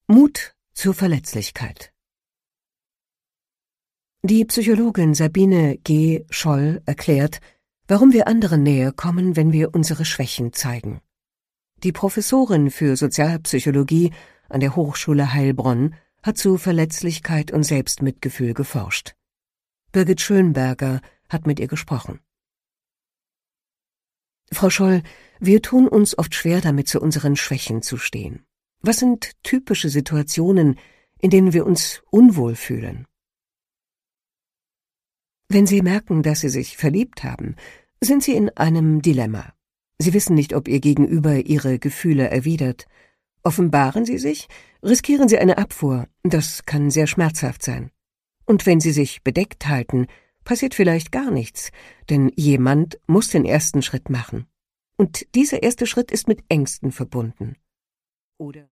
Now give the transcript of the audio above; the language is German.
Mut zur Verletzlichkeit. Die Psychologin Sabine G. Scholl erklärt, warum wir anderen näher kommen, wenn wir unsere Schwächen zeigen. Die Professorin für Sozialpsychologie an der Hochschule Heilbronn hat zu Verletzlichkeit und Selbstmitgefühl geforscht. Birgit Schönberger hat mit ihr gesprochen. Frau Scholl, wir tun uns oft schwer damit, zu unseren Schwächen zu stehen. Was sind typische Situationen, in denen wir uns unwohl fühlen? Wenn Sie merken, dass Sie sich verliebt haben, sind Sie in einem Dilemma. Sie wissen nicht, ob Ihr Gegenüber Ihre Gefühle erwidert. Offenbaren Sie sich, riskieren Sie eine Abfuhr, das kann sehr schmerzhaft sein. Und wenn Sie sich bedeckt halten, passiert vielleicht gar nichts, denn jemand muss den ersten Schritt machen. Und dieser erste Schritt ist mit Ängsten verbunden. Oder